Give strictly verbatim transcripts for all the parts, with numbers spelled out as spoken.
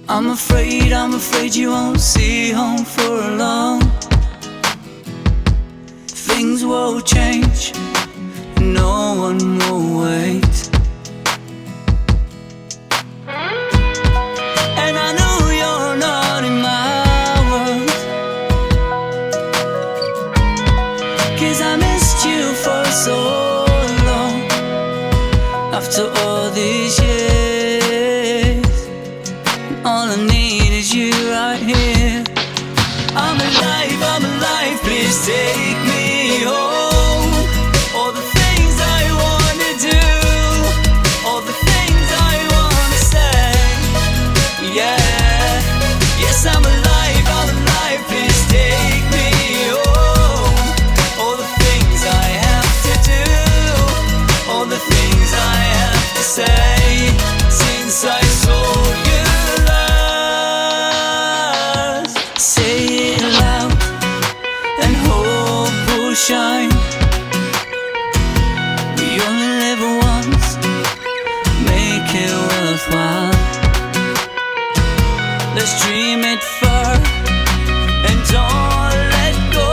I'm afraid, I'm afraid you won't see home for long. Things will change, no one will wait. And I know you're not in my world, 'cause I missed you for so long. After all these years, all I need is you right here. I'm alive, I'm alive, please take me home. All the things I wanna do, all the things I wanna say, yeah. Yes, I'm alive, I'm alive, please take me home. All the things I have to do, all the things I have to say, since I saw you last. Say it loud and hope will shine. We only live once, make it worthwhile. Let's dream it far and don't let go.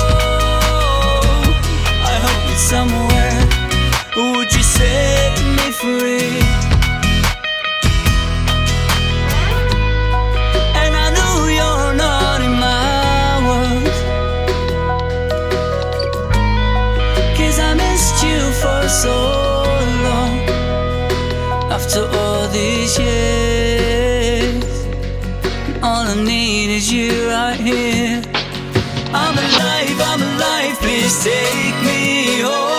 I hope it's somewhere, would you set me free? And I know you're not in my world, 'cause I missed you for so long. After all these years, all I need is you right here. I'm alive, I'm alive, please take me home.